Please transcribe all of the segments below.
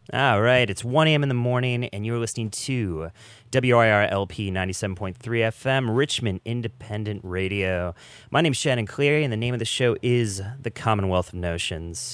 All right, it's 1 a.m. in the morning, and you're listening to WIRLP 97.3 FM, Richmond Independent Radio. My name's Shannon Cleary, and the name of the show is The Commonwealth of Notions.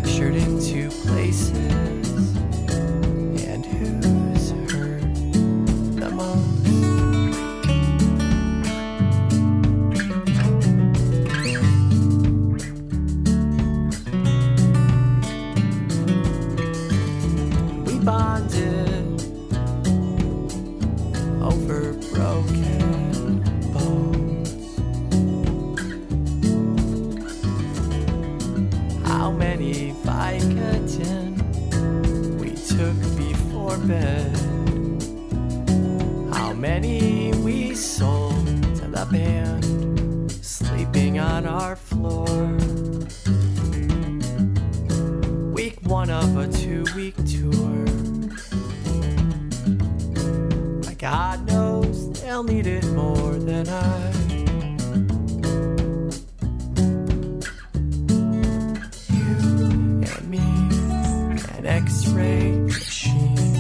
fractured into places, and who's hurt the most? We bonded over broken bones. How many Vicodin we took before bed? How many we sold to the band sleeping on our floor? Week one of a 2-week tour. My God knows they'll need it more than I. You and me, an X-ray machine.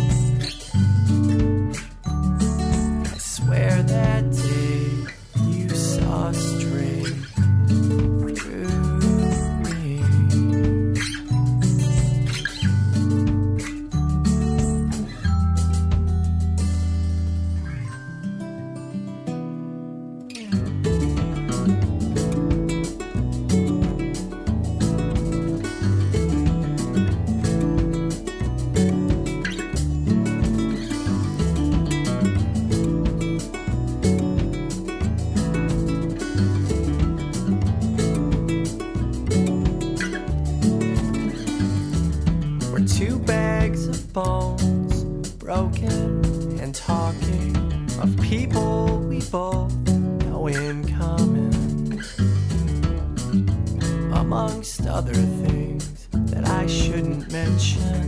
I swear that day you saw straight through me. We're two bags of bones, broken and talking of people we both know in common, amongst other things that I shouldn't mention.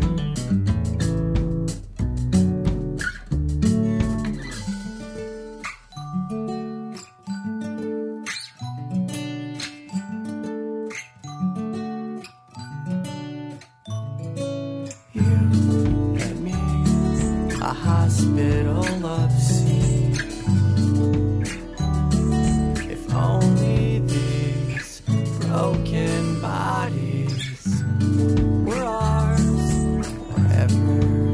You and me, a hospital of seed. If only these broken bodies were ours forever.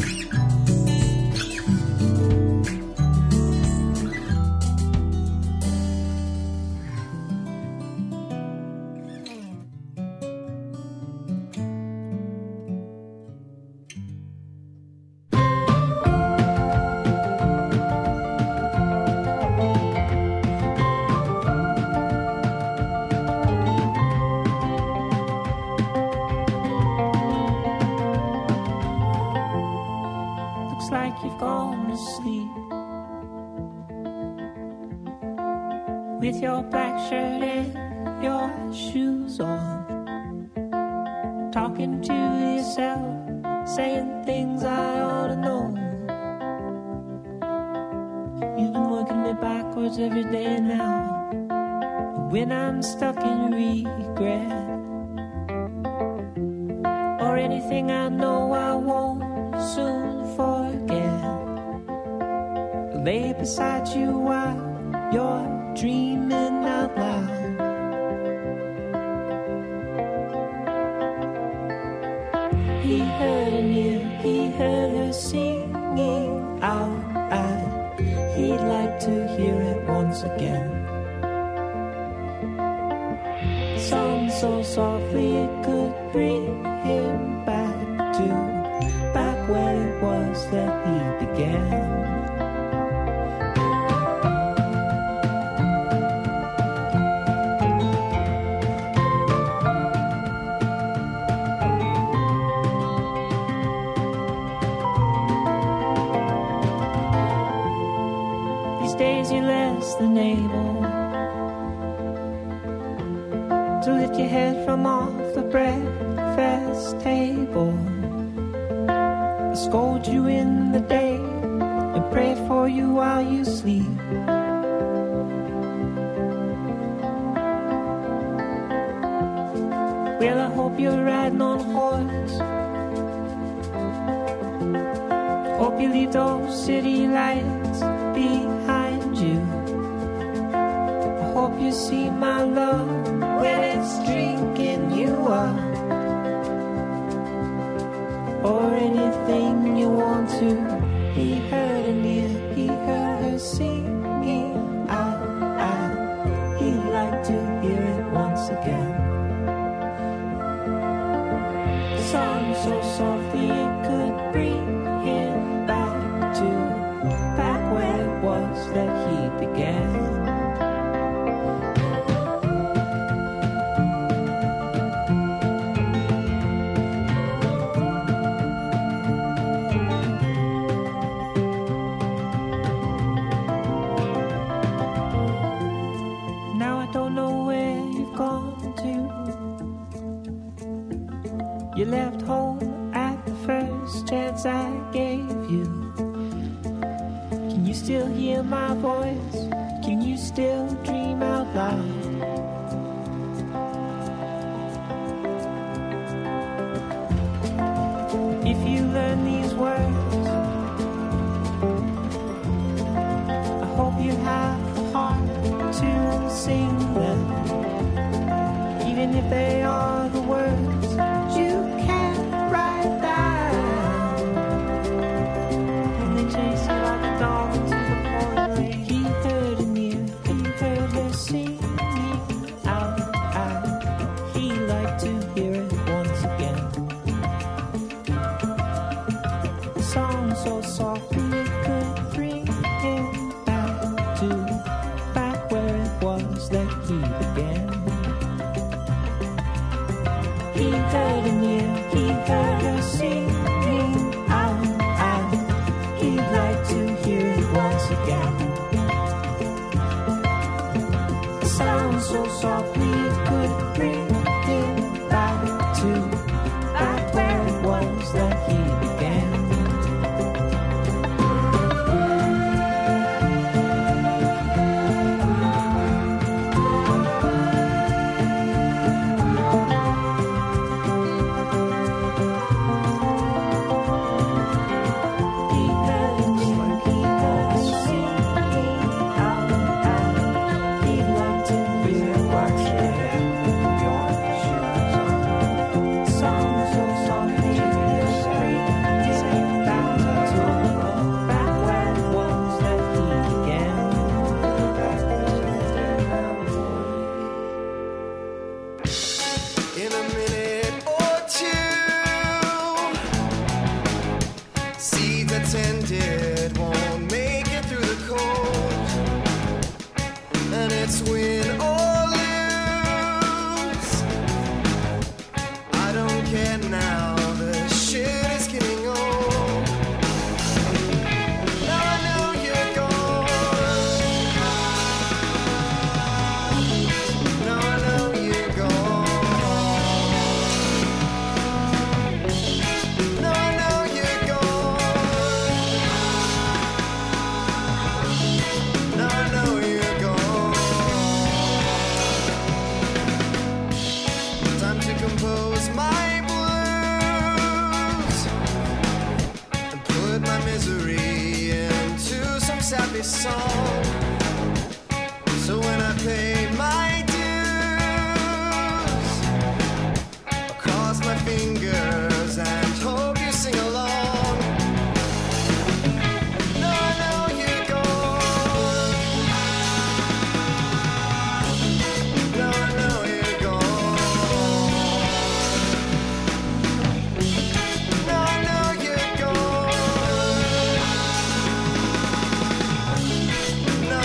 Looks like you've gone to sleep with your black shirt and your shoes on, talking to yourself, saying things I ought to know. You've been working me backwards every day now, and when I'm stuck in regret or anything I know I won't soon forget, lay beside you while you're dreaming out loud. He heard an ear, he heard her singing out loud. He'd like to hear it once again. Song so softly it could bring him back where it was that he began. These days you're less than able to lift your head from off the breakfast table. I scold you in the day and pray for you while you sleep. Well, I hope you're riding on a horse. Hope you leave those city lights behind you. I hope you see my love when it's drinking you up. or anything you want to. He heard her near, he heard her singing out. He'd like to hear it once again. The song so softly it could bring him back where it was that he began. Now I don't know where you've gone to. You left home at the first chance I gave you. Can you still hear my voice? Can you still dream out loud? If you learn these words, I hope you have the heart to sing them. Even if they are the words you can't write down, and they chase you like a dog into the pouring rain. He heard her near, he heard her singing out. He'd like to hear it once again. The song so softly it could bring him back where it was that he began. He heard her near, he heard her singing out. He'd like to hear it once again. The sound so softly it could bring him back where it was that he began. In a minute or two, seeds attended won't make it through the cold, and it's win or lose. I don't care now, the shit is getting old. Now I know you're gone. Now I know you're gone. Now I know you're gone. Now I know you're gone. Time to compose my blues and put my misery into some sappy song. So when I pay my dues, I'll cross my fingers and hope you sing along. Now I know you're gone. Now I know you're gone. Now I know you're gone. Now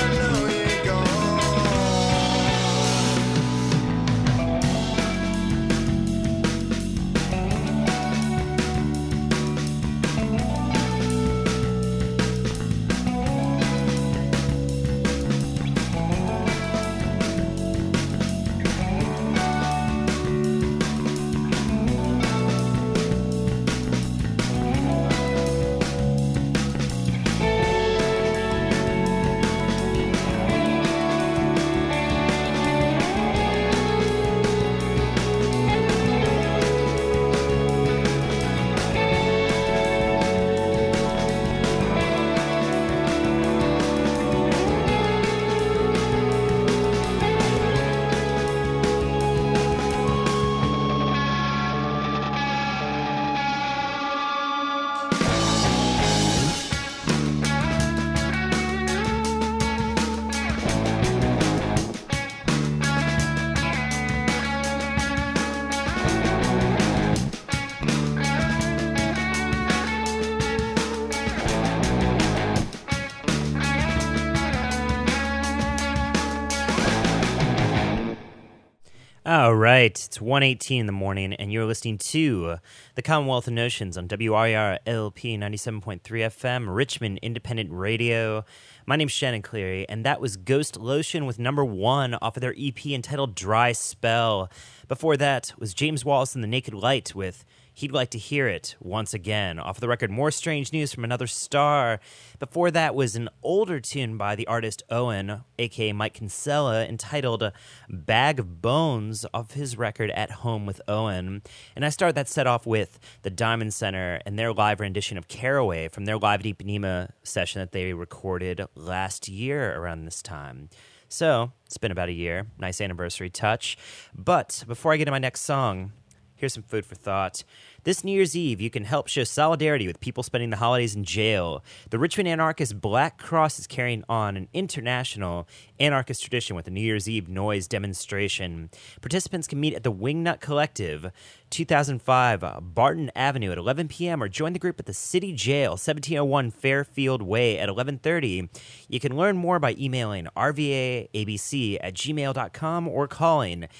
All right, it's 1:18 in the morning, and you're listening to the Commonwealth of Notions on WRIR LP 97.3 FM, Richmond Independent Radio. My name's Shannon Cleary, and that was Ghost Lotion with number 1 off of their EP entitled Dry Spell. Before that was James Wallace and the Naked Light with He'd Like to Hear It Once Again. Off of the record, More Strange News from Another Star. Before that was an older tune by the artist Owen, a.k.a. Mike Kinsella, entitled Bag of Bones off his record At Home with Owen. And I started that set off with the Diamond Center and their live rendition of Caraway from their Live at Ipanema session that they recorded last year around this time. So, it's been about a year. Nice anniversary touch. But before I get to my next song, here's some food for thought. This New Year's Eve, you can help show solidarity with people spending the holidays in jail. The Richmond Anarchist Black Cross is carrying on an international anarchist tradition with a New Year's Eve noise demonstration. Participants can meet at the Wingnut Collective, 2005 Barton Avenue at 11 p.m. or join the group at the City Jail, 1701 Fairfield Way at 11:30. You can learn more by emailing rvaabc@gmail.com or calling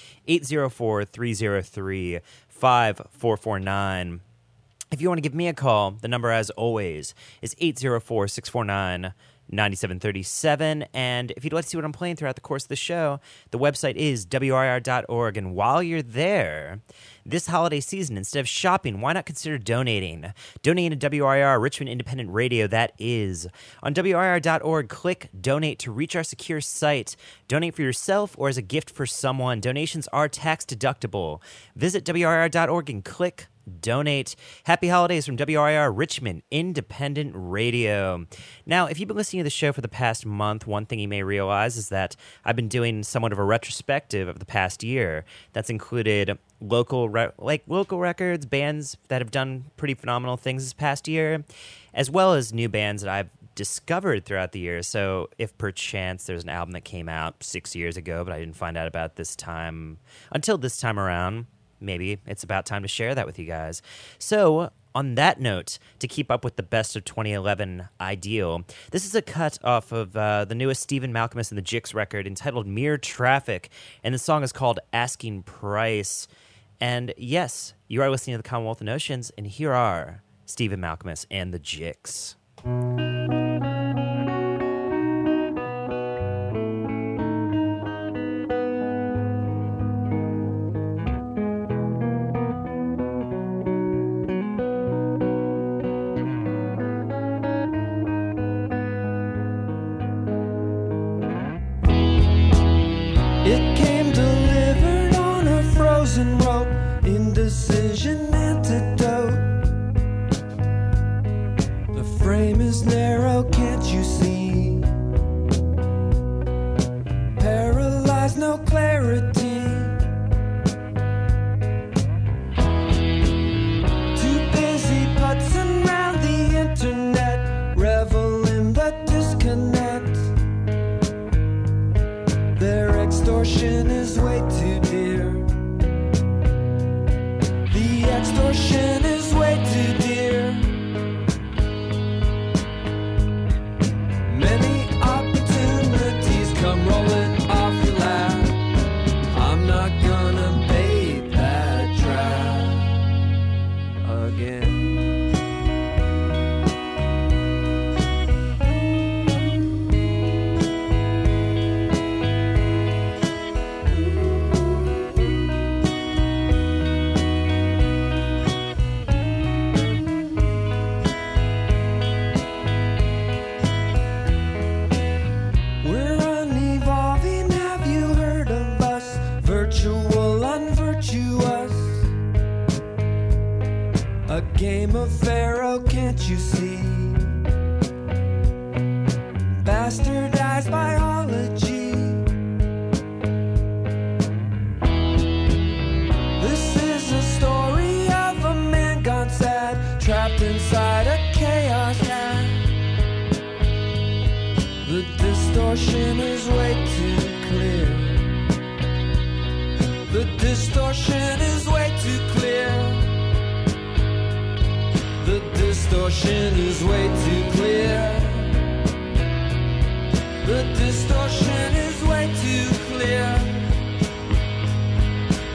804-303-5449. If you want to give me a call, the number, as always, is 804-649-9737. And if you'd like to see what I'm playing throughout the course of the show, the website is WRIR.org. And while you're there, this holiday season, instead of shopping, why not consider donating? Donating to WRIR, Richmond Independent Radio, that is. On WRIR.org, click Donate to reach our secure site. Donate for yourself or as a gift for someone. Donations are tax deductible. Visit WRIR.org and click Donate. Happy holidays from WRIR Richmond Independent Radio. Now, if you've been listening to the show for the past month, one thing you may realize is that I've been doing somewhat of a retrospective of the past year. That's included local records, bands that have done pretty phenomenal things this past year, as well as new bands that I've discovered throughout the year. So if perchance there's an album that came out 6 years ago, but I didn't find out about this time until this time around, maybe it's about time to share that with you guys. So, on that note, to keep up with the best of 2011 ideal, this is a cut off of the newest Stephen Malkmus and the Jicks record entitled Mere Traffic, and the song is called Asking Price. And yes, you are listening to the Commonwealth of Notions, and here are Stephen Malkmus and the Jicks. Indecision antidote. The frame is narrow, can't you see? Paralyzed, no clarity. Too busy putzing round the internet, revel in the disconnect. Their extortion is way too dear. Extortion is way too dear. Many opportunities come rolling off your lap. I'm not gonna pay that trap again. A game of Pharaoh, can't you see? Bastardized biology. This is a story of a man gone sad, trapped inside a chaos hat. The distortion is way too clear. The distortion is way too clear. The distortion is way too clear. The distortion is way too clear.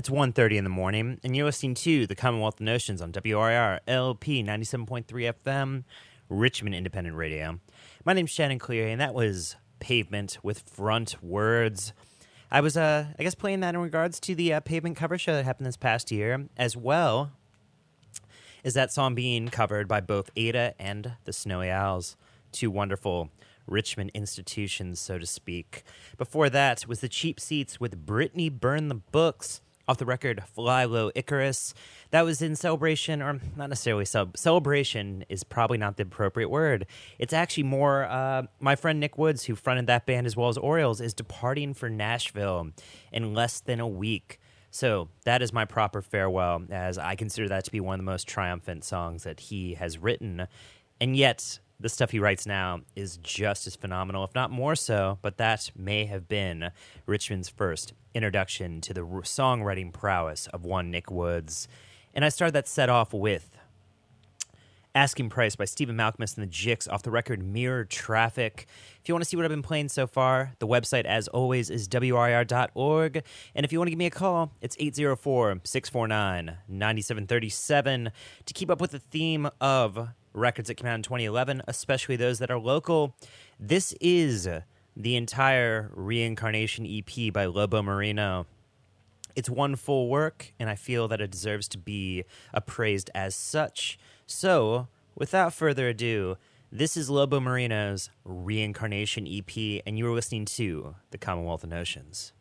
1:30 in the morning, and you're listening to the Commonwealth of Notions on WRIR LP 97.3 FM, Richmond Independent Radio. My name's Shannon Cleary, and that was Pavement with Front Words. I was, playing that in regards to the Pavement cover show that happened this past year, as well as that song being covered by both Ada and the Snowy Owls, two wonderful Richmond institutions, so to speak. Before that was the Cheap Seats with Brittany Burn the Books, off the record Fly Low Icarus. That was in celebration, or not necessarily celebration is probably not the appropriate word. It's actually more my friend Nick Woods, who fronted that band as well as Orioles, is departing for Nashville in less than a week. So that is my proper farewell, as I consider that to be one of the most triumphant songs that he has written. And yet the stuff he writes now is just as phenomenal, if not more so, but that may have been Richmond's first introduction to the songwriting prowess of one Nick Woods. And I started that set off with Asking Price by Stephen Malkmus and the Jicks, off the record Mirror Traffic. If you want to see what I've been playing so far, the website, as always, is WRIR.org. And if you want to give me a call, it's 804-649-9737 to keep up with the theme of records that came out in 2011, especially those that are local. This is the entire Reincarnation EP by Lobo Marino. It's one full work, and I feel that it deserves to be appraised as such. So, without further ado, this is Lobo Marino's Reincarnation EP, and you are listening to the Commonwealth of Notions.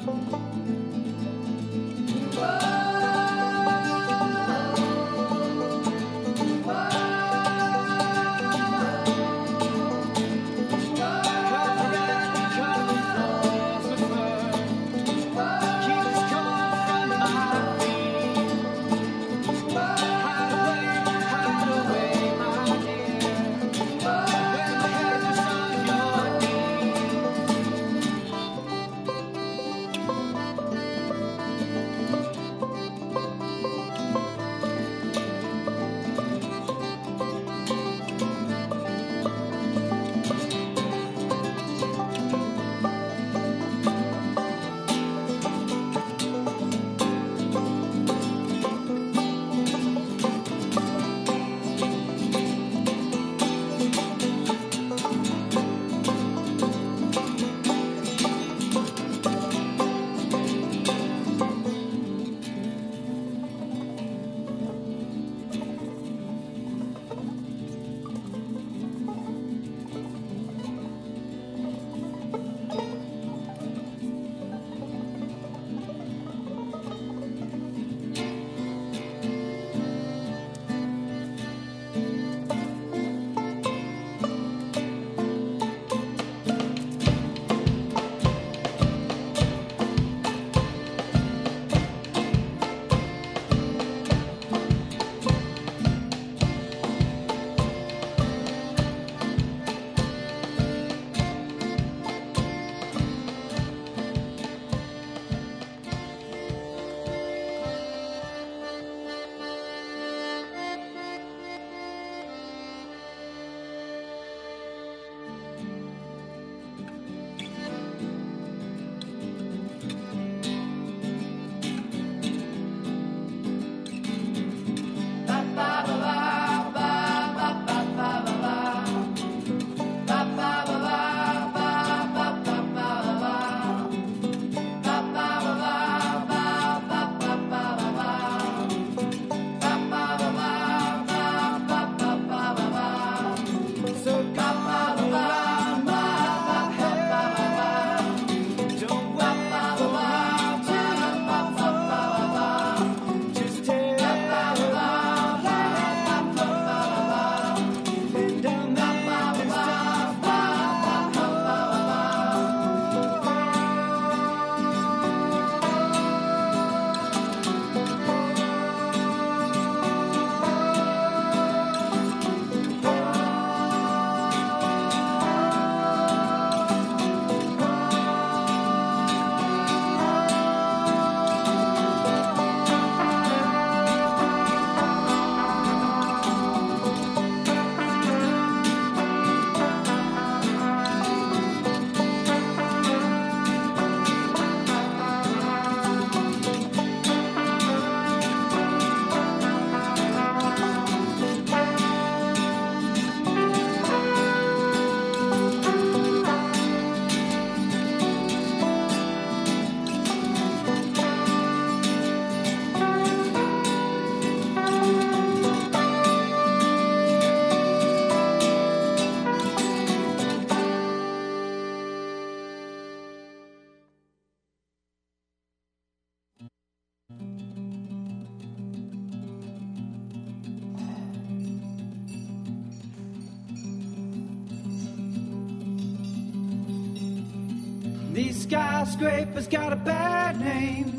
These skyscrapers got a bad name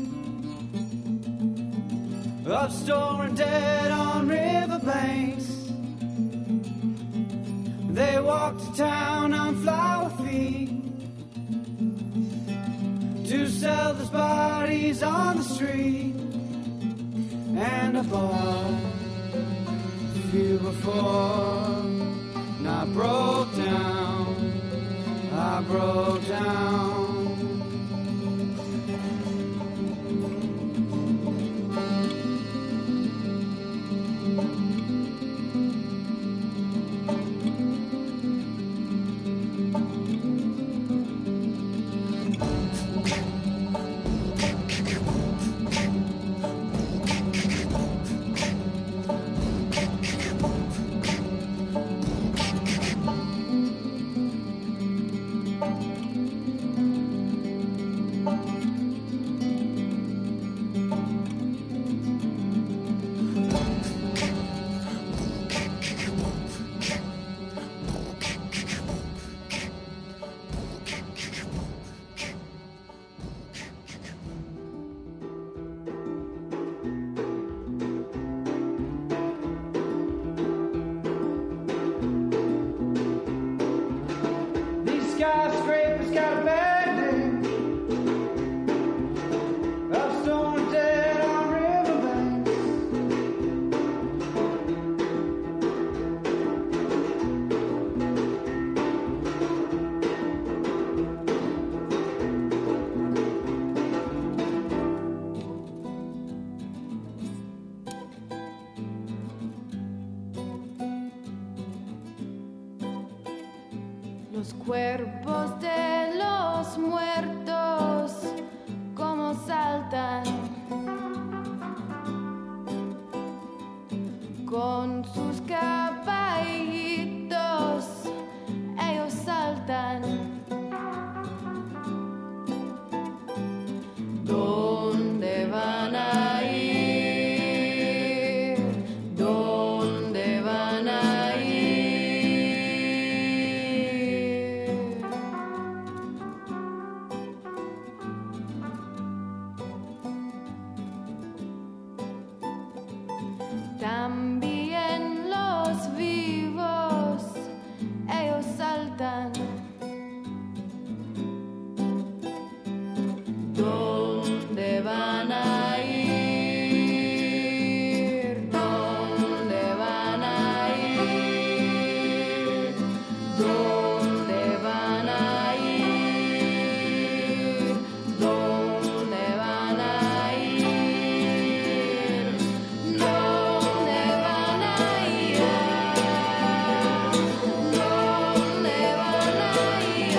of storing dead on riverbanks. They walk to town on flower feet to sell those bodies on the street. And I bought a few before, and I broke down, I broke down. cuerpos de los muertos, como saltan con sus caballitos, ellos saltan. ¿Dónde van a ir? ¿Dónde van a ir? También los vivos, ellos saltan. ¿Dónde van a ir? ¿Dónde van a ir? ¿Dónde van a ir? ¿Dónde van a ir? ¿Dónde van a ir? ¿Dónde van a ir?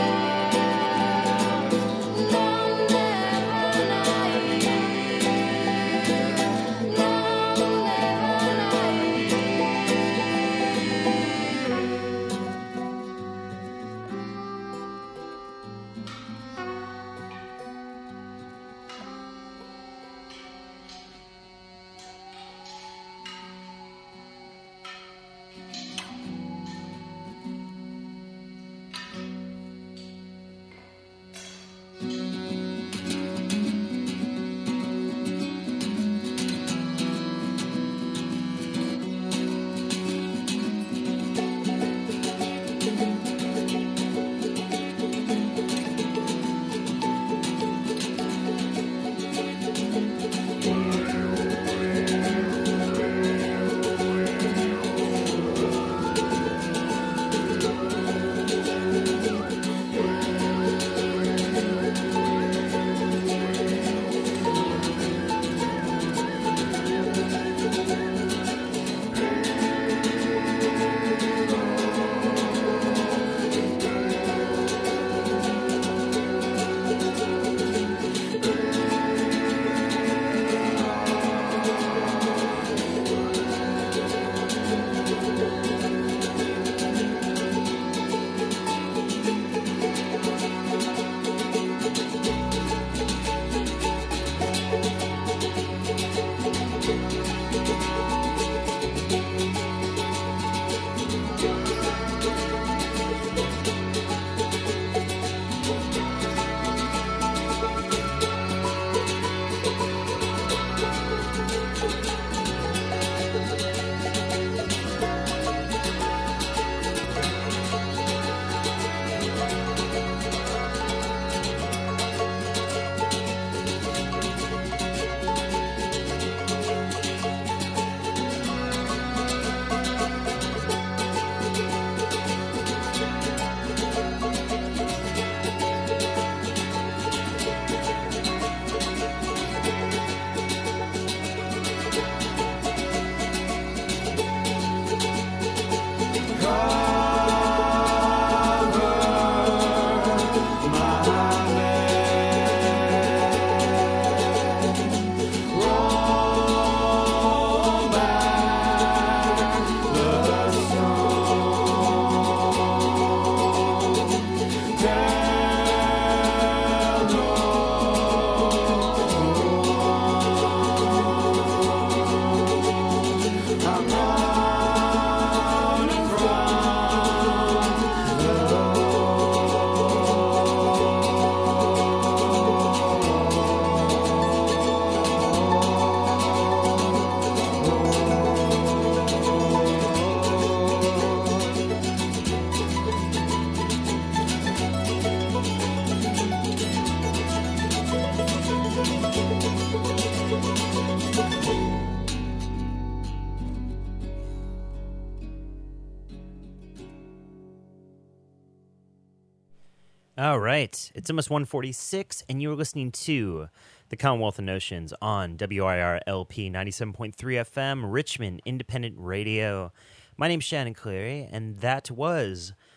All right. It's almost 1:46, and you're listening to the Commonwealth of Notions on WIR-LP 97.3 FM, Richmond Independent Radio. My name's Shannon Cleary, and that was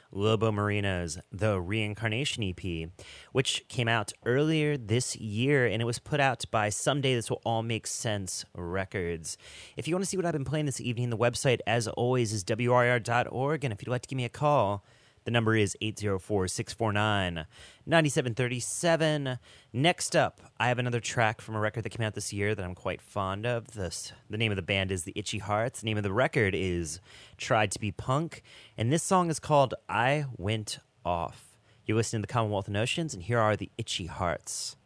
Lobo Marino's The Reincarnation EP, which came out earlier this year, and it was put out by Someday This Will All Make Sense Records. If you want to see what I've been playing this evening, the website, as always, is WRIR.org, and if you'd like to give me a call, the number is 804-649-9737. Next up, I have another track from a record that came out this year that I'm quite fond of. The name of the band is The Itchy Hearts. The name of the record is Tried to Be Punk. And this song is called I Went Off. You're listening to the Commonwealth of Notions, and here are The Itchy Hearts.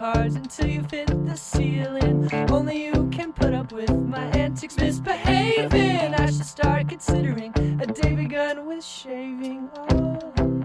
cards until you fit the ceiling. Only you can put up with my antics misbehaving. I should start considering a day begun with shaving. Oh.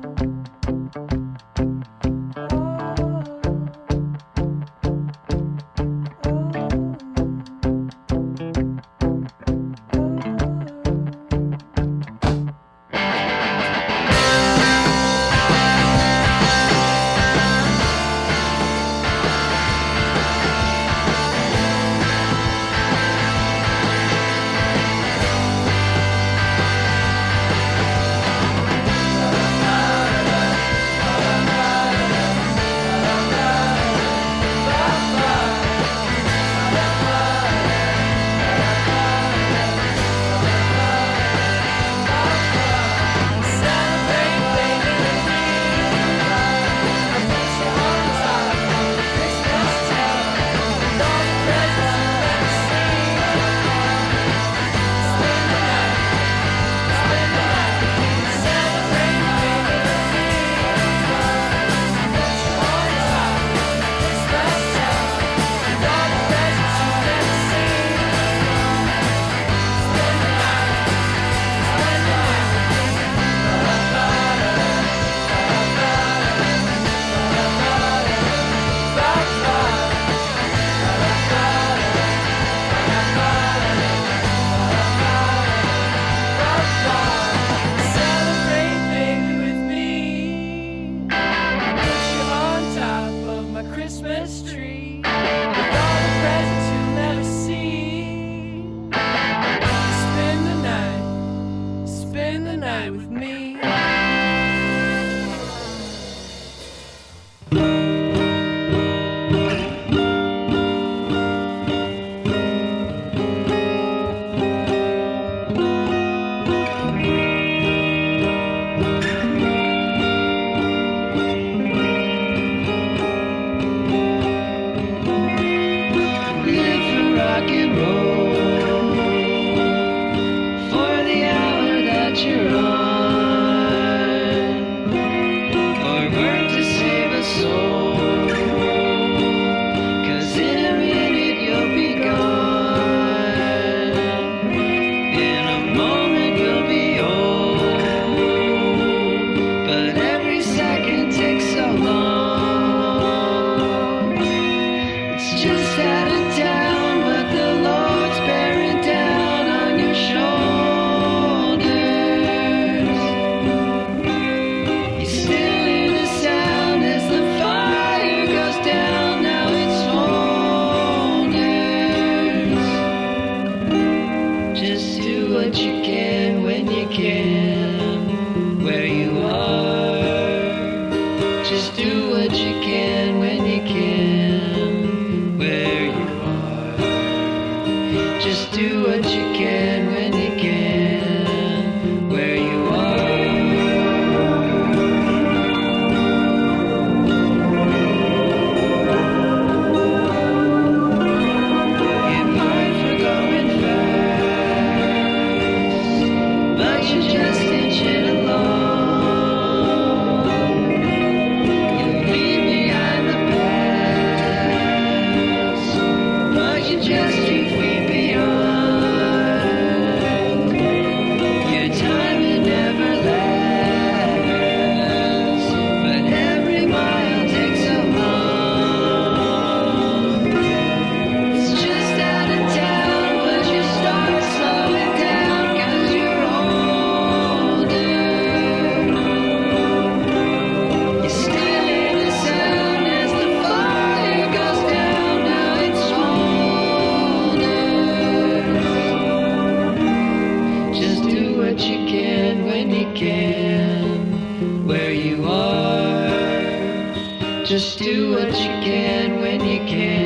Just do what you can when you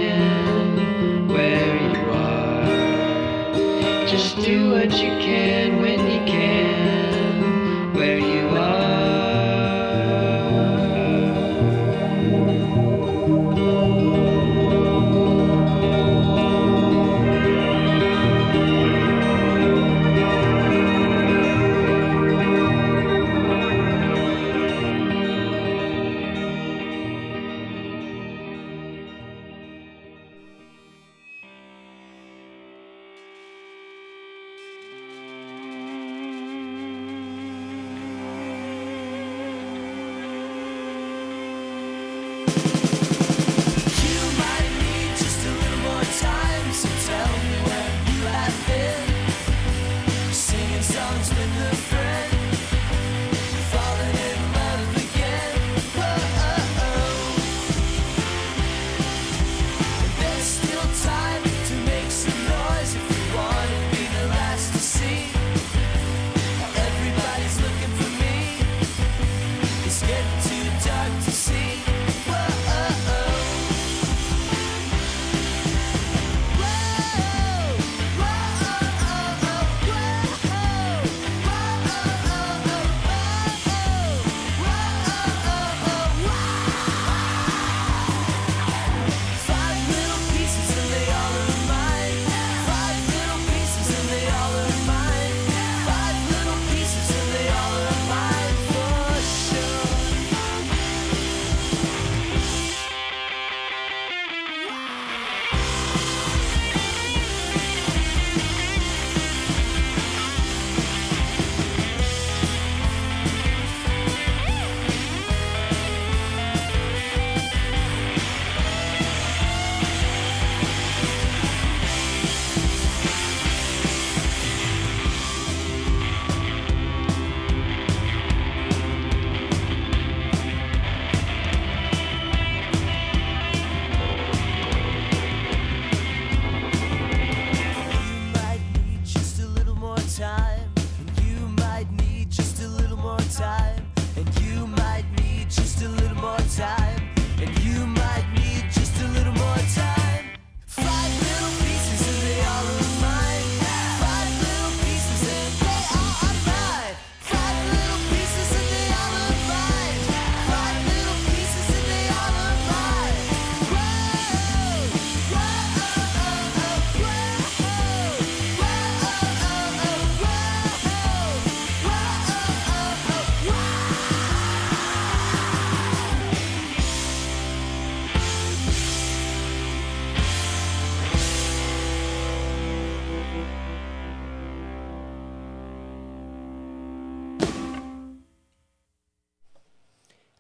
can, where you are. Just do what you can when you can, where you are.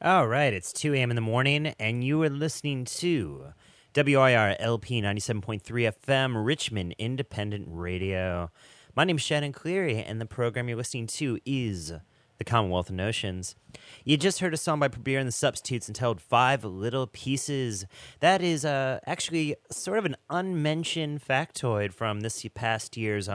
All right, it's 2 a.m. in the morning, and you are listening to WIR LP 97.3 FM, Richmond Independent Radio. My name's Shannon Cleary, and the program you're listening to is The Commonwealth of Notions. You just heard a song by Probir and the Substitutes entitled Five Little Pieces. That is actually sort of an unmentioned factoid from this past year's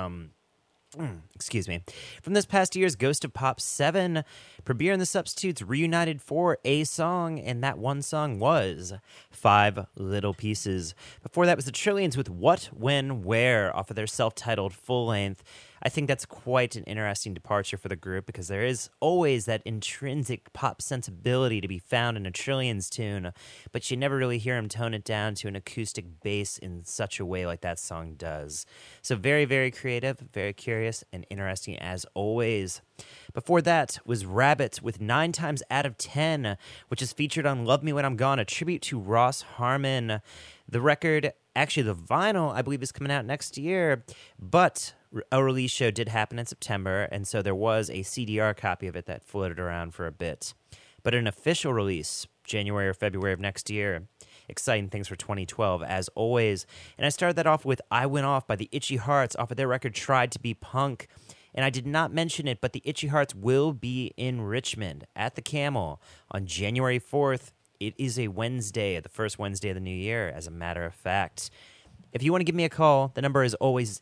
From this past year's Ghost of Pop 7, Probir and the Substitutes reunited for a song, and that one song was Five Little Pieces. Before that was the Trillions with What, When, Where off of their self-titled full-length. I think that's quite an interesting departure for the group because there is always that intrinsic pop sensibility to be found in a Trillions tune, but you never really hear them tone it down to an acoustic bass in such a way like that song does. So very, very creative, very curious, and interesting as always. Before that was Rabbit with 9 Times Out of 10, which is featured on Love Me When I'm Gone, a tribute to Ross Harmon. The record, actually the vinyl, I believe is coming out next year, but a release show did happen in September, and so there was a CDR copy of it that floated around for a bit. But an official release, January or February of next year. Exciting things for 2012, as always. And I started that off with I Went Off by the Itchy Hearts off of their record Tried to Be Punk. And I did not mention it, but the Itchy Hearts will be in Richmond at the Camel on January 4th. It is a Wednesday, the first Wednesday of the new year, as a matter of fact. If you want to give me a call, the number is always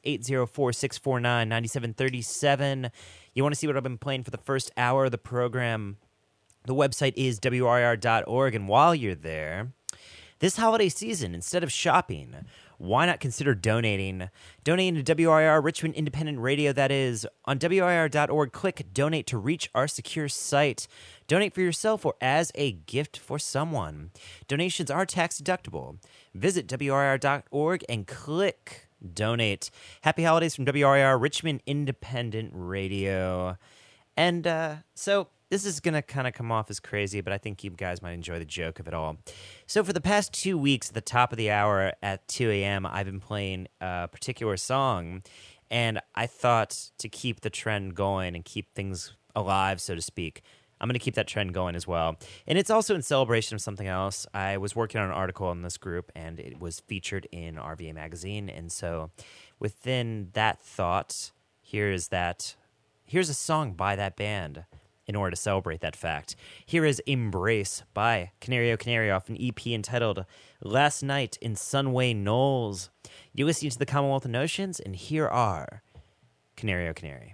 804-649-9737. You want to see what I've been playing for the first hour of the program, the website is WIR.org. And while you're there, this holiday season, instead of shopping, why not consider donating? Donating to WIR Richmond Independent Radio, that is. On WIR.org, click Donate to reach our secure site. Donate for yourself or as a gift for someone. Donations are tax deductible. Visit WIR.org and click Donate. Happy holidays from WIR Richmond Independent Radio. And so this is going to kind of come off as crazy, but I think you guys might enjoy the joke of it all. So for the past 2 weeks, at the top of the hour at 2 a.m., I've been playing a particular song, and I thought to keep the trend going and keep things alive, so to speak, I'm going to keep that trend going as well. And it's also in celebration of something else. I was working on an article on this group, and it was featured in RVA Magazine, and so within that thought, here's a song by that band in order to celebrate that fact. Here is Embrace by Canario Canary off an EP entitled Last Night in Sunway Knolls. You're listening to the Commonwealth of Notions, and here are Canario Canary.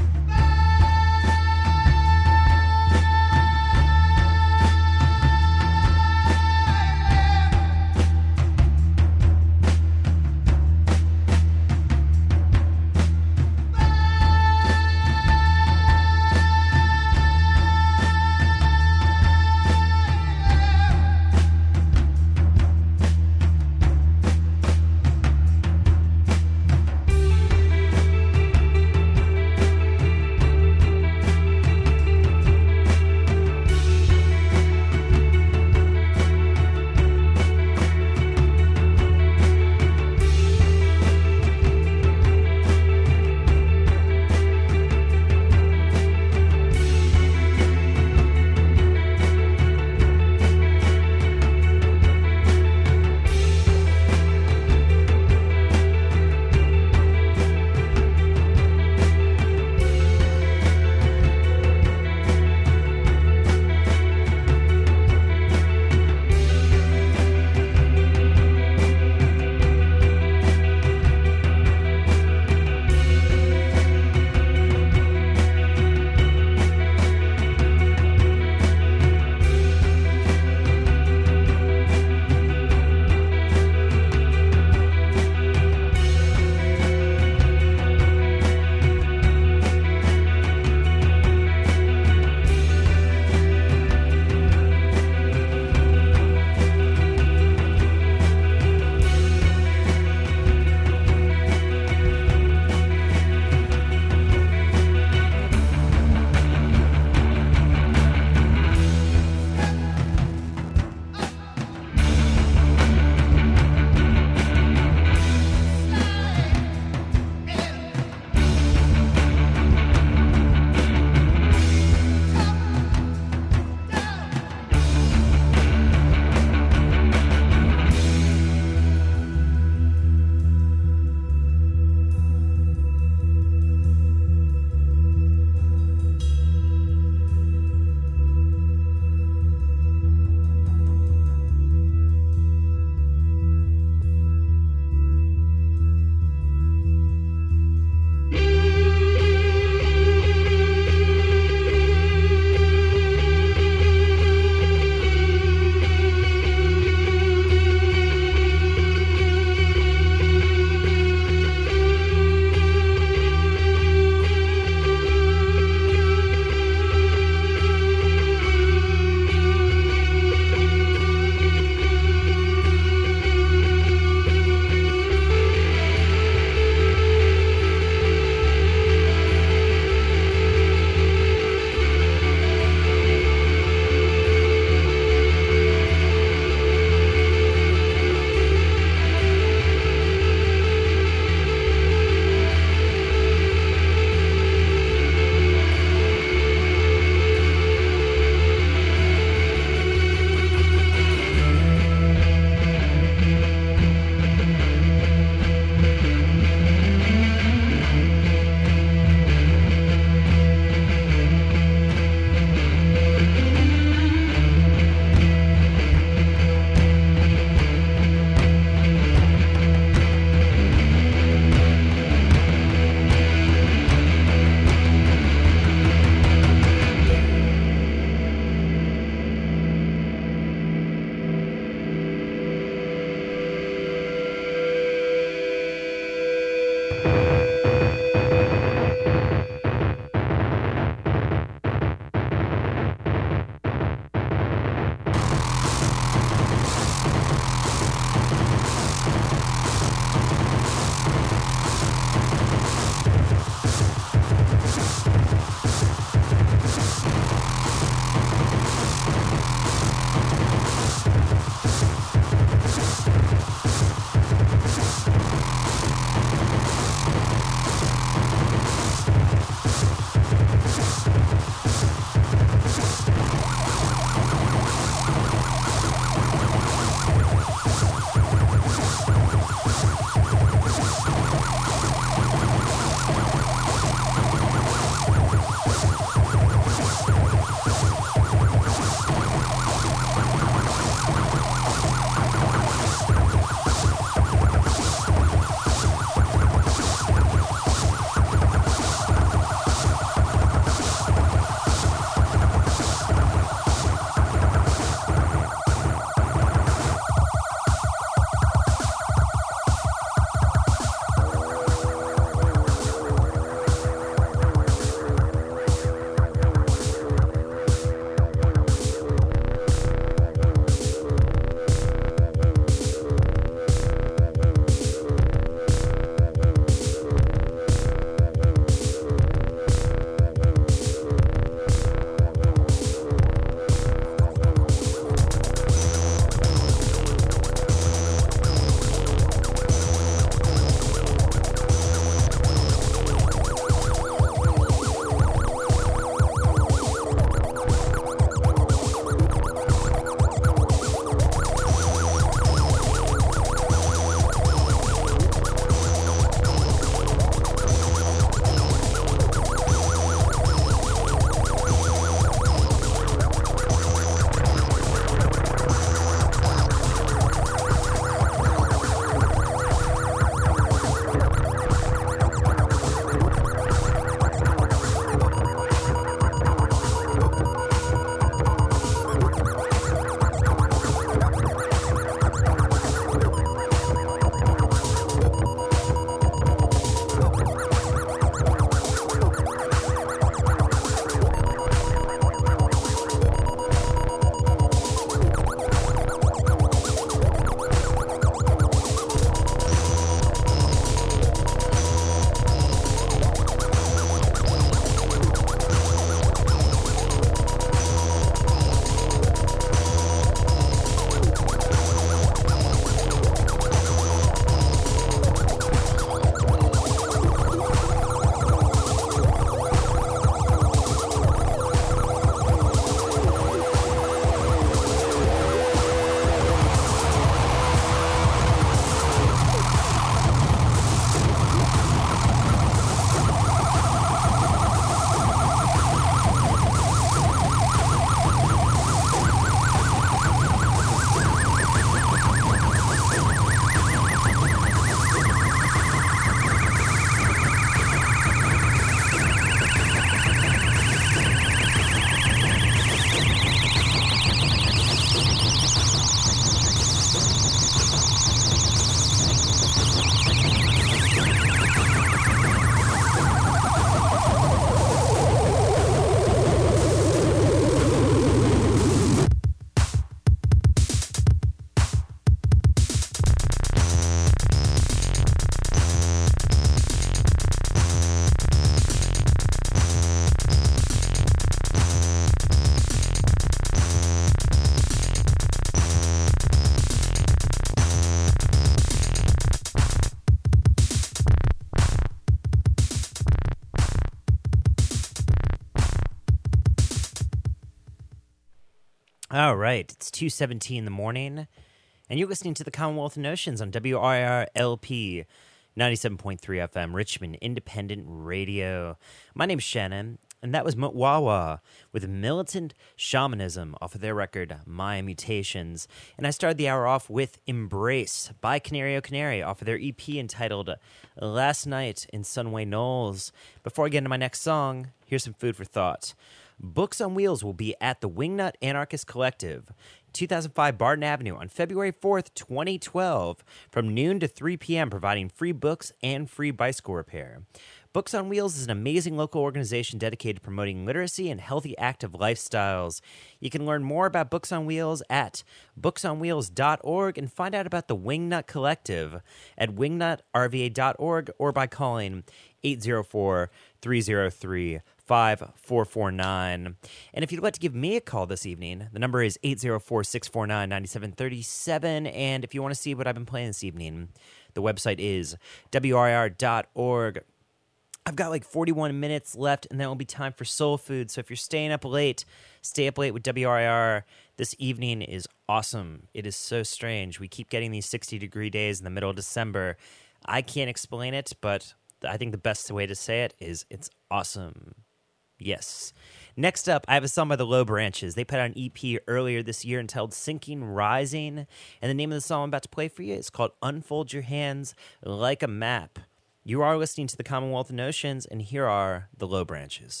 All right, it's 2:17 in the morning, and you're listening to the Commonwealth of Notions on WIRLP 97.3 FM, Richmond Independent Radio. My name's Shannon, and that was Mutwawa with Militant Shamanism off of their record, My Mutations. And I started the hour off with Embrace by Canary O Canary off of their EP entitled Last Night in Sunway Knolls. Before I get into my next song, here's some food for thought. Books on Wheels will be at the Wingnut Anarchist Collective, 2005 Barton Avenue on February 4th, 2012, from noon to 3 p.m., providing free books and free bicycle repair. Books on Wheels is an amazing local organization dedicated to promoting literacy and healthy, active lifestyles. You can learn more about Books on Wheels at booksonwheels.org and find out about the Wingnut Collective at wingnutrva.org or by calling 804-303-5449. And if you'd like to give me a call this evening, the number is 804-649-9737. And if you want to see what I've been playing this evening, the website is WIR.org. I've got like 41 minutes left, and then it'll be time for soul food. So if you're staying up late, stay up late with WIR. This evening is awesome. It is so strange. We keep getting these 60-degree days in the middle of December. I can't explain it, but I think the best way to say it is it's awesome. Yes. Next up, I have a song by the Low Branches. They put out an EP earlier this year entitled Sinking Rising, and the name of the song I'm about to play for you is called Unfold Your Hands Like a Map. You are listening to the Commonwealth of Notions, and here are the Low Branches.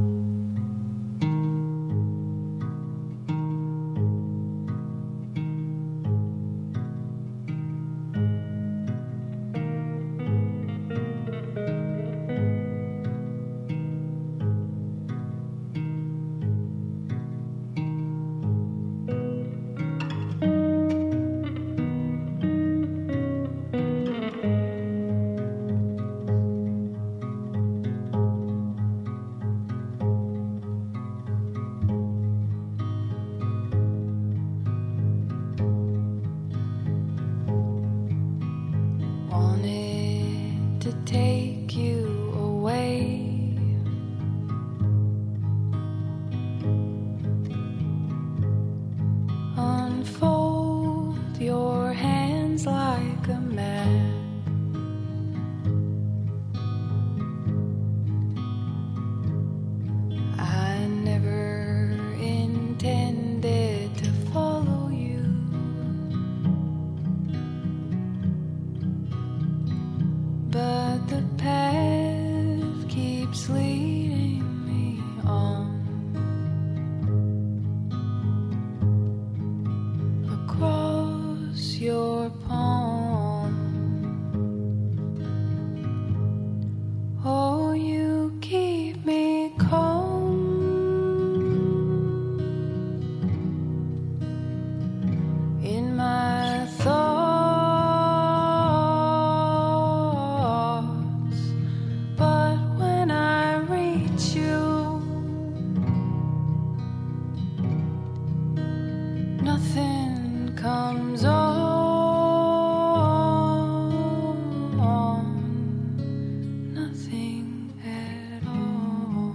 Wanted to take you away, unfold your hands like a map. I never intended to follow you, but the path keeps leading me on, across your palm. Oh, you keep me calm in my thoughts, but when I reach you, nothing comes on, nothing at all.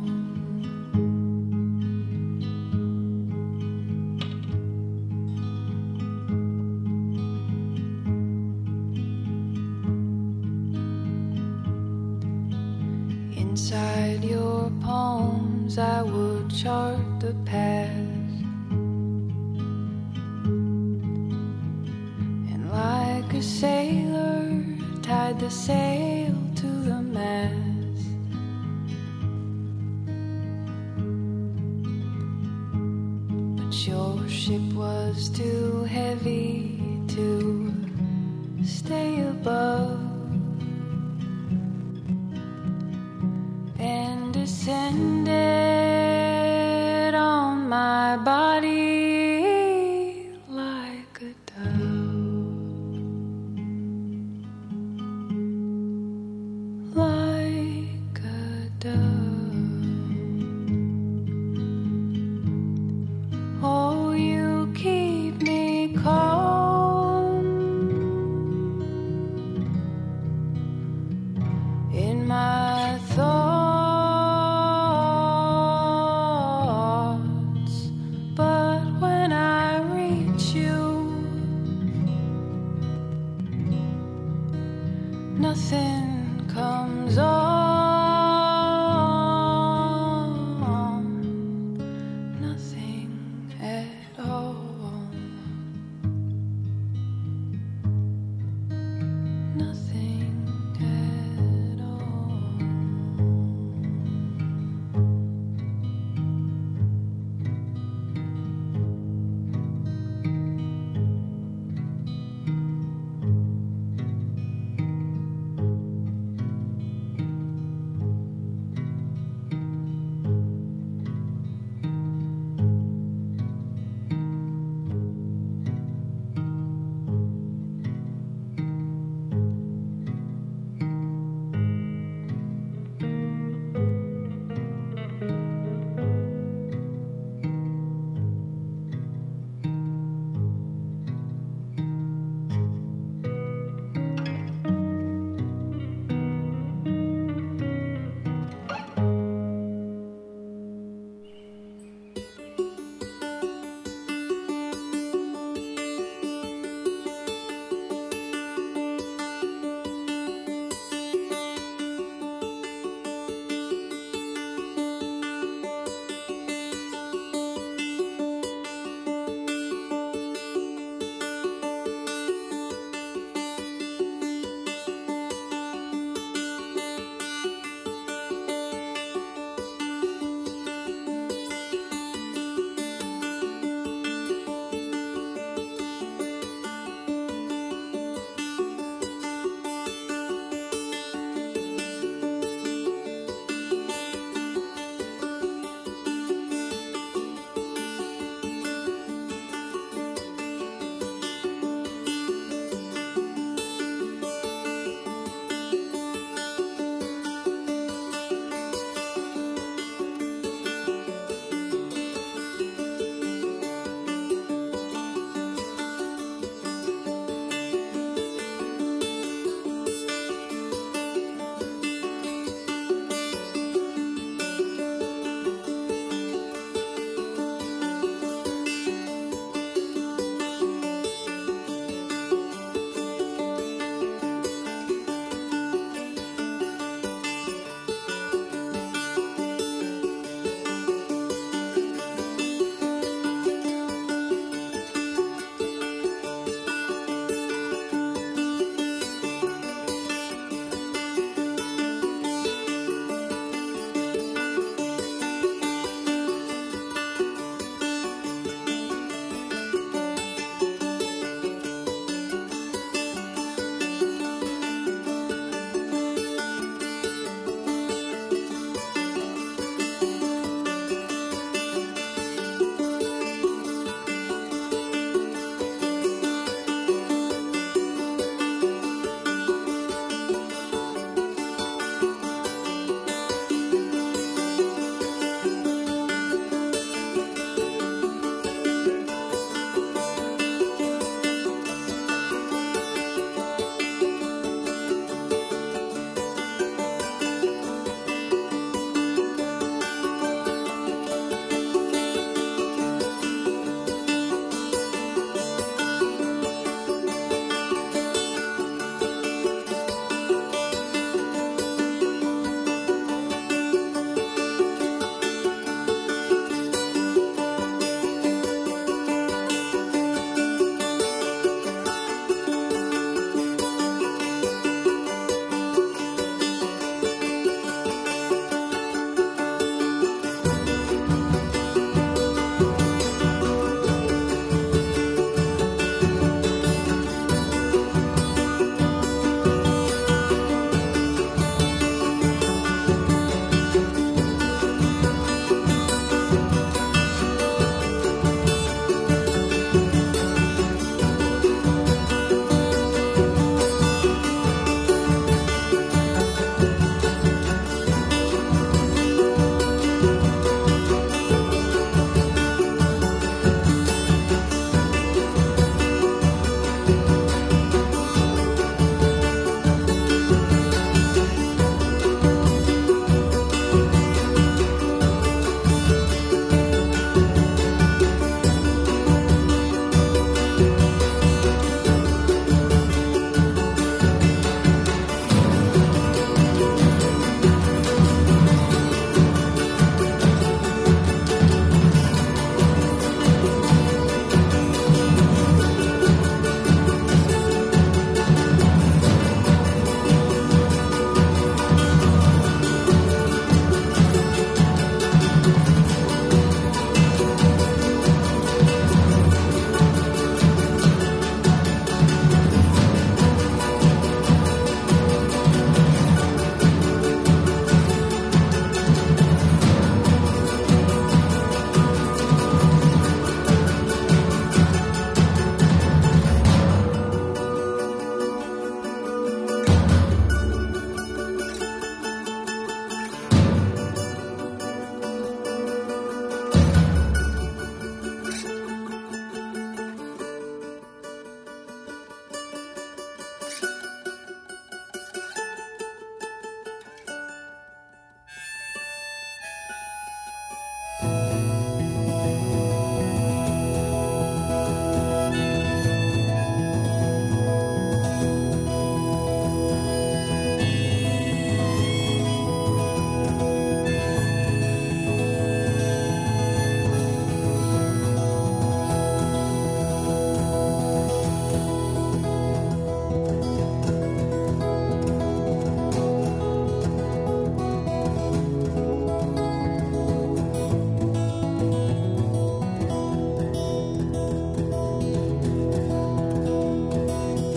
Inside your palms I would chart the path, and like a sailor tied the sail to the mast. But your ship was too heavy to stay above, and descended on my body like a dove, like a dove. Oh, you keep me calm nothing comes on, nothing at all. Nothing at all.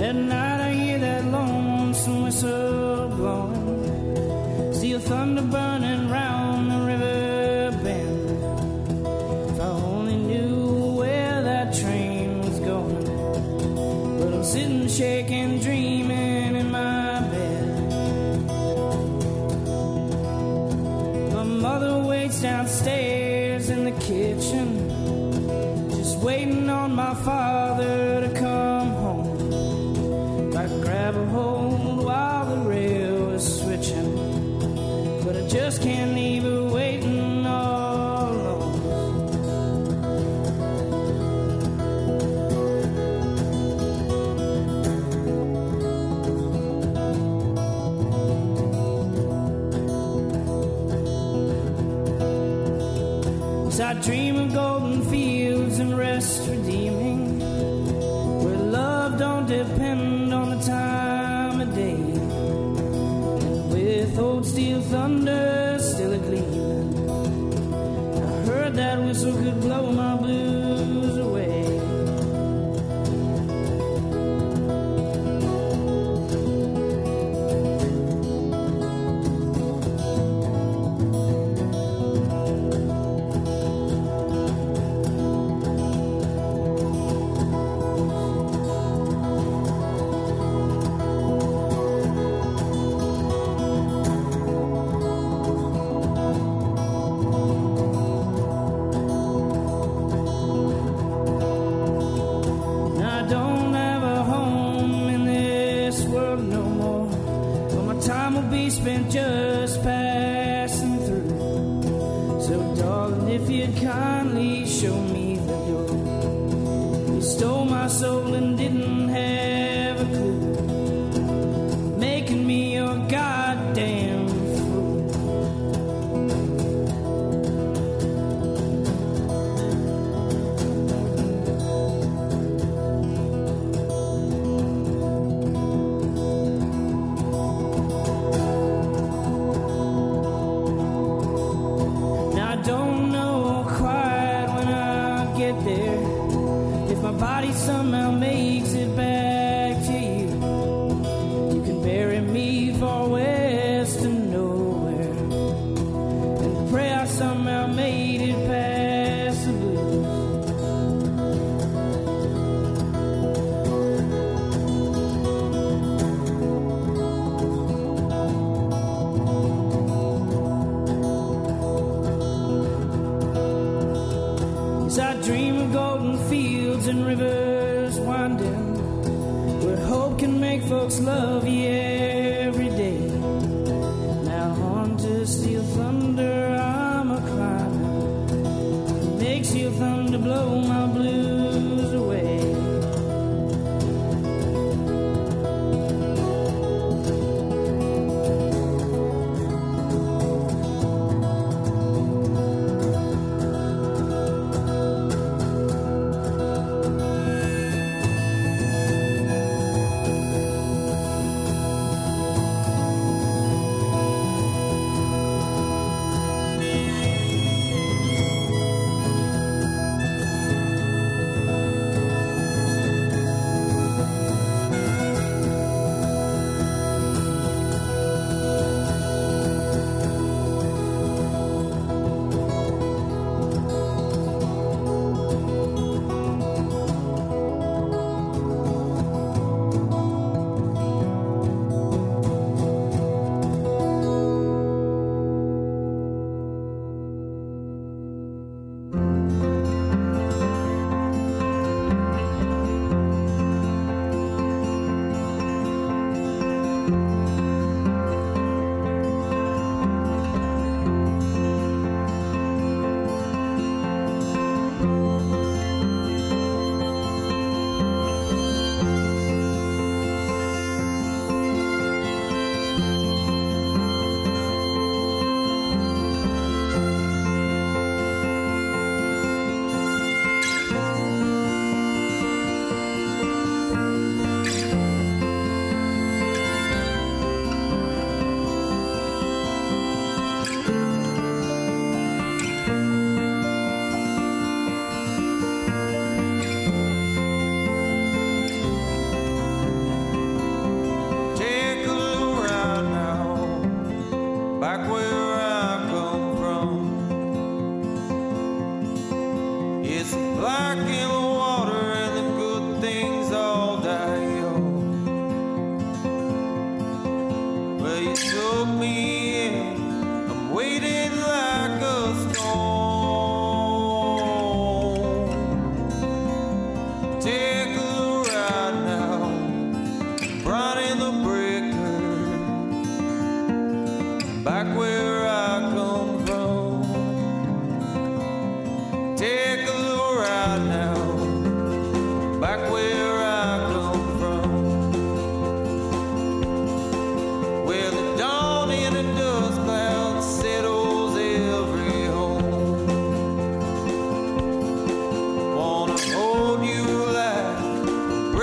At night I hear that lonesome whistle blowing, steel thunder burning round the river bend. If I only knew where that train was going, but I'm sitting shaking, dreaming in my bed. My mother waits downstairs in the kitchen, just waiting on my father to come home. I grab a hold while the rail is switching, but I just can't leave her waiting all alone. As I dream of golden fields and rest redeeming, where love don't depend on the time of day, and with old steel thunder still a gleaming, I heard that whistle could blow my blues away. Spent just passing through. So darling, if you'd kindly show me the door. You stole my soul and didn't have a clue, making me your goddamn fool. Body somehow makes it back to you. You can bury me far west of nowhere, and pray I somehow made it past the blues. As I dream of golden fields and rivers winding, where hope can make folks love you every day. Now on to steel thunder I'm a climbing, make steel thunder blow my blues away.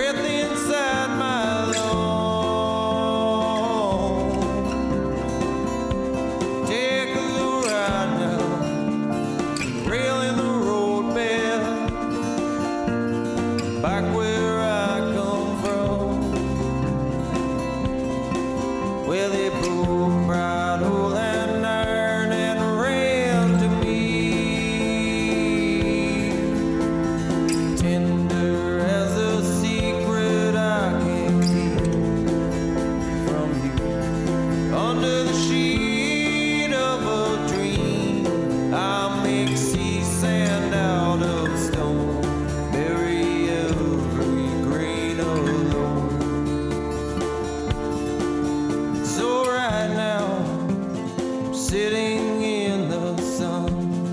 breath inside my lungs. Take a look right now, rail in the road bed, back where I come from, where they broke bright old and iron and ran to me, tender as a secret I can't keep from you. Under the sheet of a dream, I make sea sand out of stone, bury every grain alone. So right now, I'm sitting in the sun.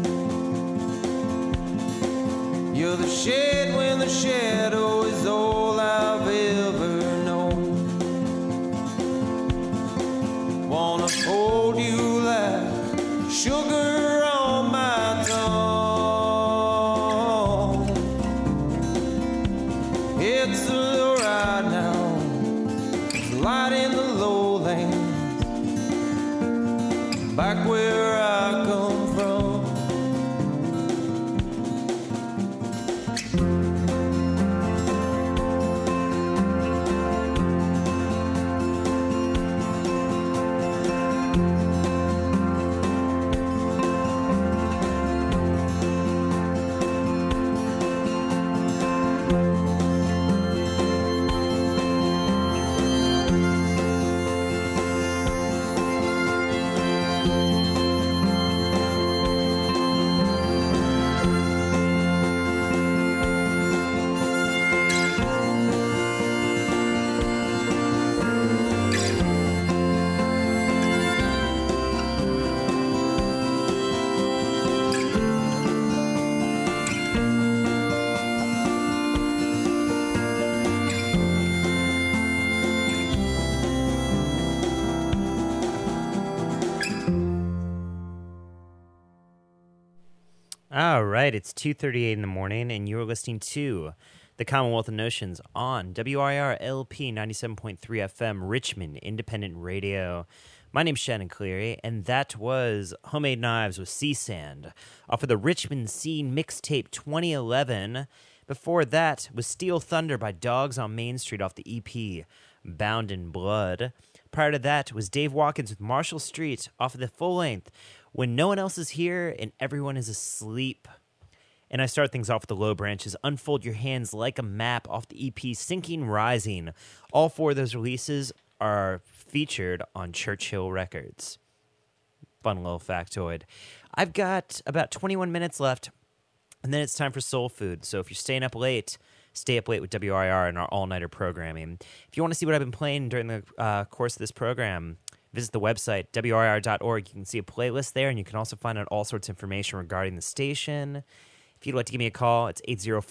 You're the shade when the shadow is all I've ever known. Wanna hold you like sugar on my tongue. It's a little right now, it's light in the lowlands, back where I come from. All right, it's 2:38 in the morning, and you're listening to the Commonwealth of Notions on WIR LP 97.3 FM, Richmond Independent Radio. My name's Shannon Cleary, and that was Homemade Knives with Sea Sand off of the Richmond Scene Mixtape 2011. Before that was Steel Thunder by Dogs on Main Street off the EP Bound in Blood. Prior to that was Dave Watkins with Marshall Street off of the full length When No One Else Is Here and Everyone Is Asleep. And I start things off with the Low Branches, Unfold Your Hands Like a Map off the EP Sinking Rising. All four of those releases are featured on Churchill Records. Fun little factoid. I've got about 21 minutes left, and then it's time for Soul Food. So if you're staying up late, stay up late with WIR and our all-nighter programming. If you want to see what I've been playing during the course of this program, visit the website, WIR.org. You can see a playlist there, and you can also find out all sorts of information regarding the station. If you'd like to give me a call, it's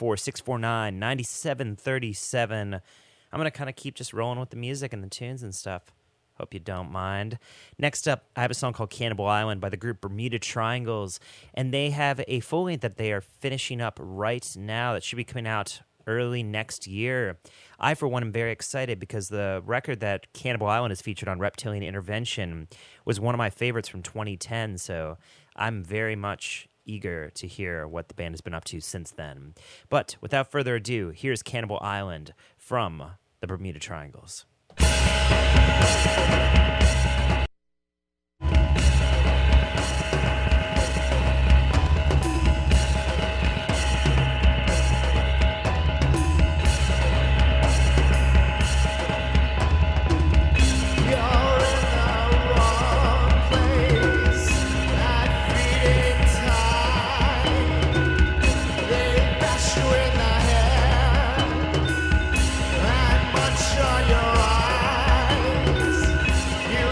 804-649-9737. I'm going to kind of keep just rolling with the music and the tunes and stuff. Hope you don't mind. Next up, I have a song called Cannibal Island by the group Bermuda Triangles, and they have a full length that they are finishing up right now that should be coming out early next year. I, for one, am very excited because the record that Cannibal Island is featured on, Reptilian Intervention, was one of my favorites from 2010, so I'm very much eager to hear what the band has been up to since then. But without further ado, here's Cannibal Island from the Bermuda Triangles. You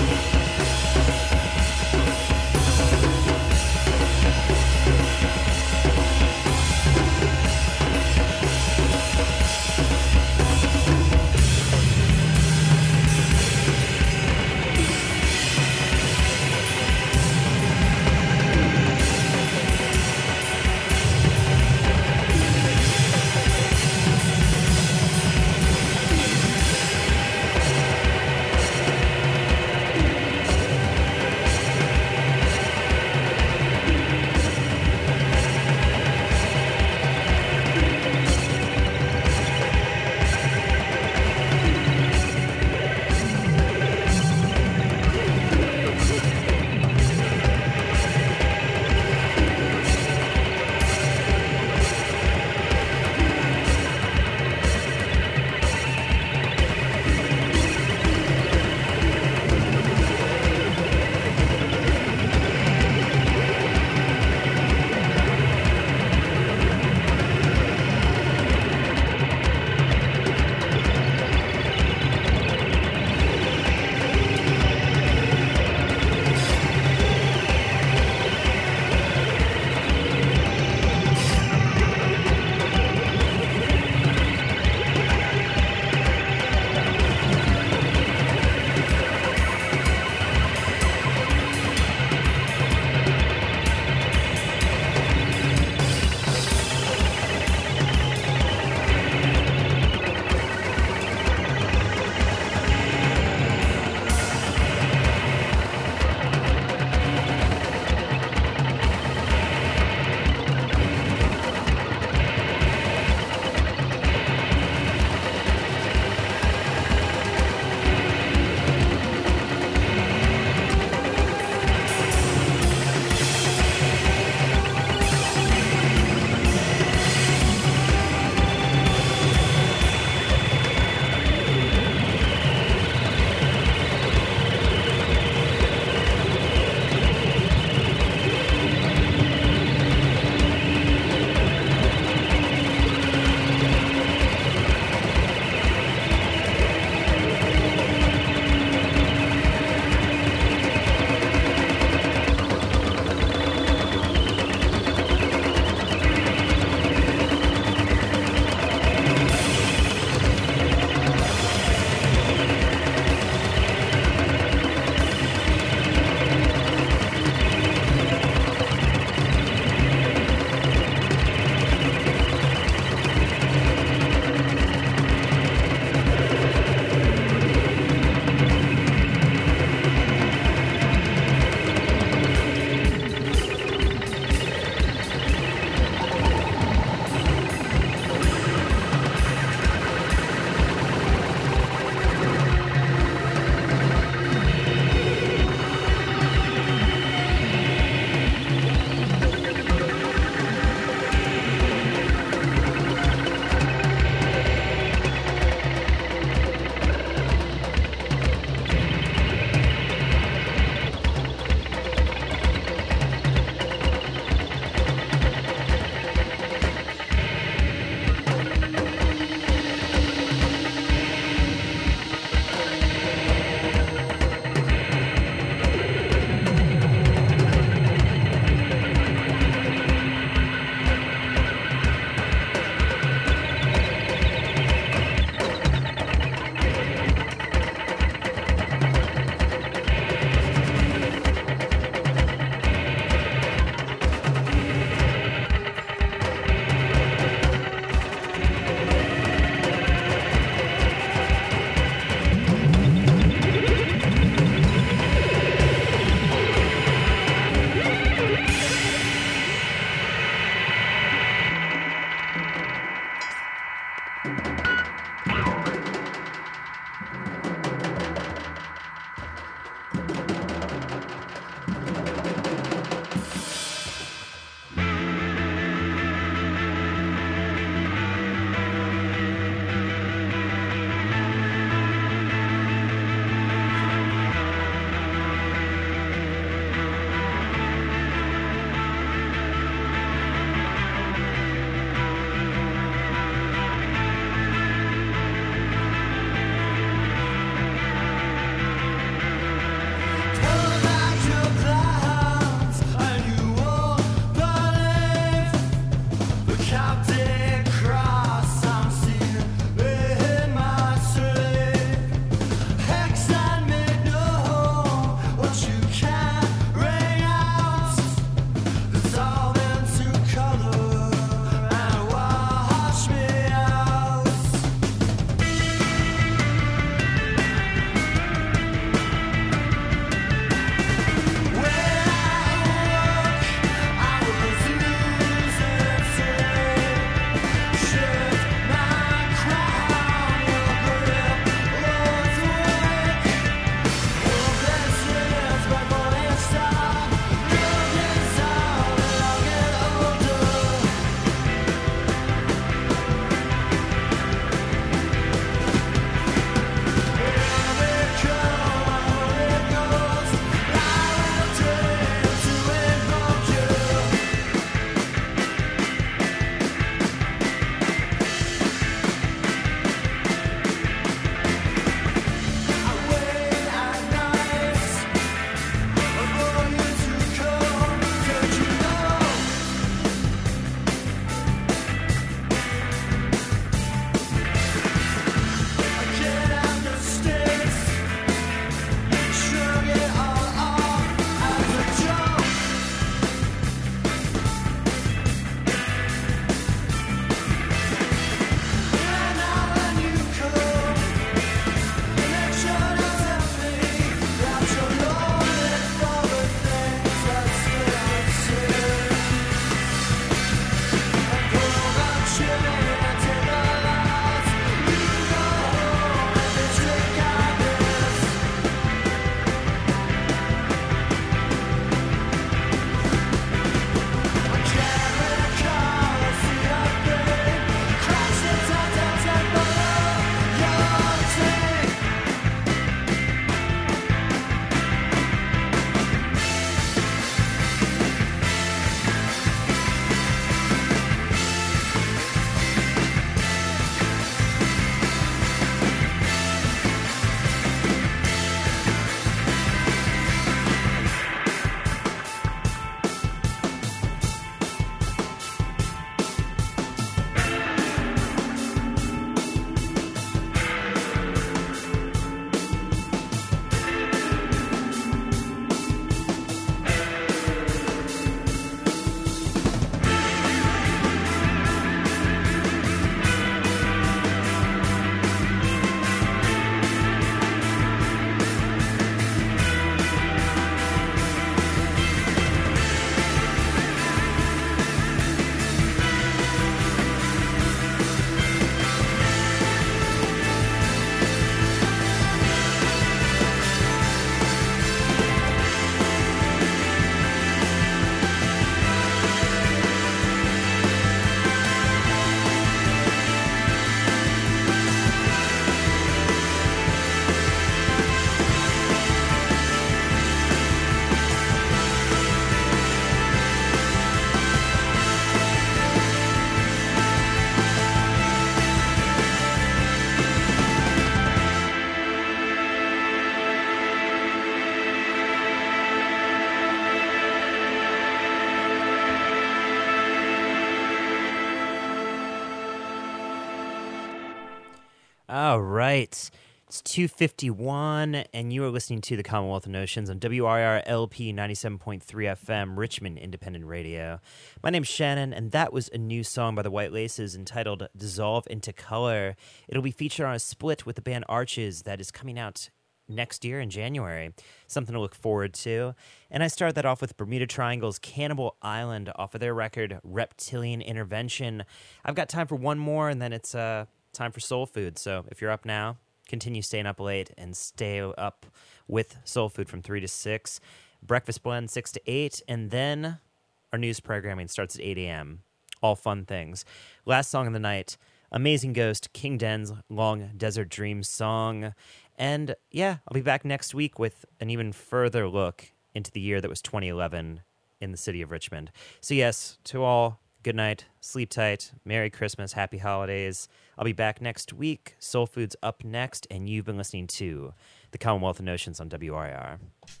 All right. It's 2:51, and you are listening to the Commonwealth of Notions on WRIR LP 97.3 FM, Richmond Independent Radio. My name's Shannon, and that was a new song by the White Laces entitled Dissolve into Color. It'll be featured on a split with the band Arches that is coming out next year in January. Something to look forward to. And I started that off with Bermuda Triangle's Cannibal Island off of their record Reptilian Intervention. I've got time for one more, and then it's time for Soul Food. So if you're up now, continue staying up late and stay up with Soul Food from 3 to 6. Breakfast Blend 6 to 8. And then our news programming starts at 8 a.m. All fun things. Last song of the night, Amazing Ghost, King Den's Long Desert Dream song. And yeah, I'll be back next week with an even further look into the year that was 2011 in the city of Richmond. So yes, to all, good night, sleep tight, Merry Christmas, Happy Holidays. I'll be back next week. Soul Food's up next, and you've been listening to the Commonwealth of Notions on WRIR.